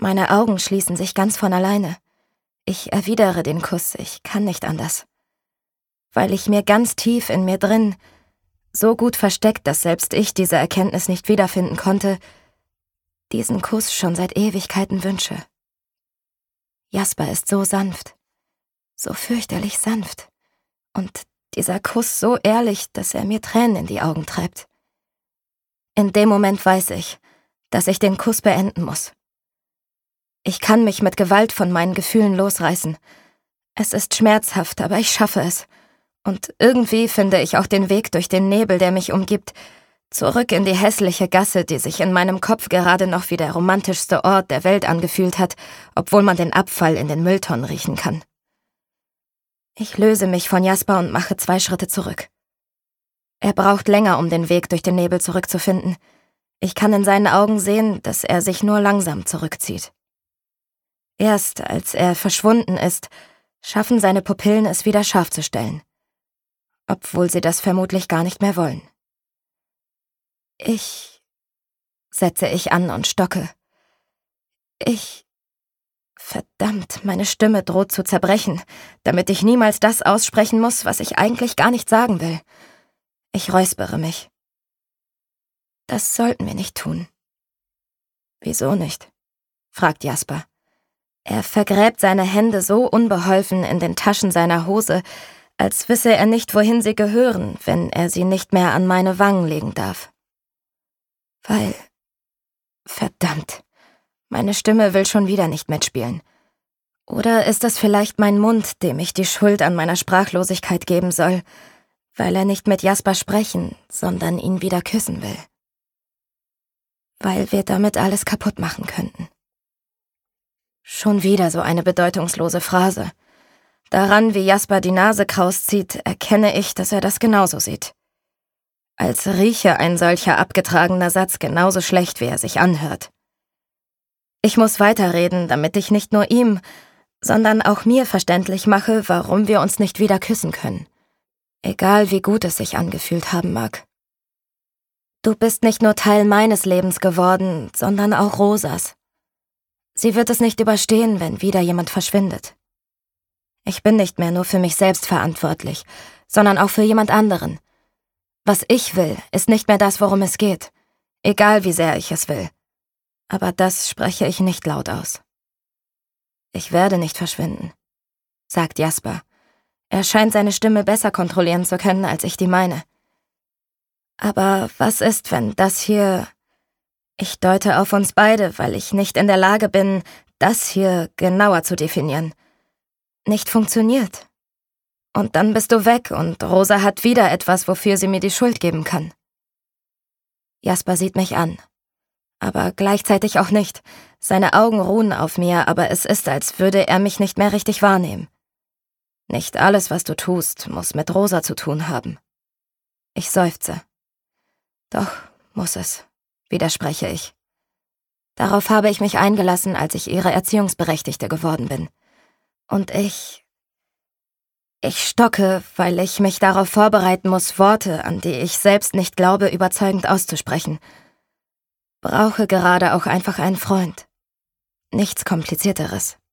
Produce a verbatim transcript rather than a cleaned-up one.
Meine Augen schließen sich ganz von alleine. Ich erwidere den Kuss, ich kann nicht anders. Weil ich mir ganz tief in mir drin, so gut versteckt, dass selbst ich diese Erkenntnis nicht wiederfinden konnte, diesen Kuss schon seit Ewigkeiten wünsche. Jasper ist so sanft, so fürchterlich sanft. Und dieser Kuss so ehrlich, dass er mir Tränen in die Augen treibt. In dem Moment weiß ich, dass ich den Kuss beenden muss. Ich kann mich mit Gewalt von meinen Gefühlen losreißen. Es ist schmerzhaft, aber ich schaffe es. Und irgendwie finde ich auch den Weg durch den Nebel, der mich umgibt, zurück in die hässliche Gasse, die sich in meinem Kopf gerade noch wie der romantischste Ort der Welt angefühlt hat, obwohl man den Abfall in den Mülltonnen riechen kann. Ich löse mich von Jasper und mache zwei Schritte zurück. Er braucht länger, um den Weg durch den Nebel zurückzufinden. Ich kann in seinen Augen sehen, dass er sich nur langsam zurückzieht. Erst als er verschwunden ist, schaffen seine Pupillen es wieder scharf zu stellen. Obwohl sie das vermutlich gar nicht mehr wollen. Ich, setze ich an und stocke. Ich, verdammt, meine Stimme droht zu zerbrechen, damit ich niemals das aussprechen muss, was ich eigentlich gar nicht sagen will. Ich räuspere mich. Das sollten wir nicht tun. Wieso nicht? Fragt Jasper. Er vergräbt seine Hände so unbeholfen in den Taschen seiner Hose, als wisse er nicht, wohin sie gehören, wenn er sie nicht mehr an meine Wangen legen darf. Weil, verdammt, meine Stimme will schon wieder nicht mitspielen. Oder ist es vielleicht mein Mund, dem ich die Schuld an meiner Sprachlosigkeit geben soll, weil er nicht mit Jasper sprechen, sondern ihn wieder küssen will? Weil wir damit alles kaputt machen könnten. Schon wieder so eine bedeutungslose Phrase. Daran, wie Jasper die Nase kraus zieht, erkenne ich, dass er das genauso sieht. Als rieche ein solcher abgetragener Satz genauso schlecht, wie er sich anhört. Ich muss weiterreden, damit ich nicht nur ihm, sondern auch mir verständlich mache, warum wir uns nicht wieder küssen können. Egal, wie gut es sich angefühlt haben mag. Du bist nicht nur Teil meines Lebens geworden, sondern auch Rosas. Sie wird es nicht überstehen, wenn wieder jemand verschwindet. Ich bin nicht mehr nur für mich selbst verantwortlich, sondern auch für jemand anderen. Was ich will, ist nicht mehr das, worum es geht, egal wie sehr ich es will. Aber das spreche ich nicht laut aus. Ich werde nicht verschwinden, sagt Jasper. Er scheint seine Stimme besser kontrollieren zu können, als ich die meine. Aber was ist, wenn das hier... Ich deute auf uns beide, weil ich nicht in der Lage bin, das hier genauer zu definieren. Nicht funktioniert. Und dann bist du weg und Rosa hat wieder etwas, wofür sie mir die Schuld geben kann. Jasper sieht mich an. Aber gleichzeitig auch nicht. Seine Augen ruhen auf mir, aber es ist, als würde er mich nicht mehr richtig wahrnehmen. Nicht alles, was du tust, muss mit Rosa zu tun haben. Ich seufze. Doch, muss es, widerspreche ich. Darauf habe ich mich eingelassen, als ich ihre Erziehungsberechtigte geworden bin. Und ich... Ich stocke, weil ich mich darauf vorbereiten muss, Worte, an die ich selbst nicht glaube, überzeugend auszusprechen. Brauche gerade auch einfach einen Freund. Nichts Komplizierteres.